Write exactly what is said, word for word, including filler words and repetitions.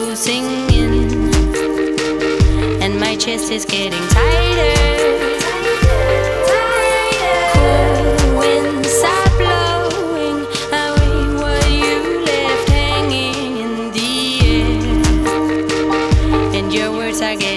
singing, and my chest is getting tighter. Cool winds are blowing away what you left hanging in the air, and your words are getting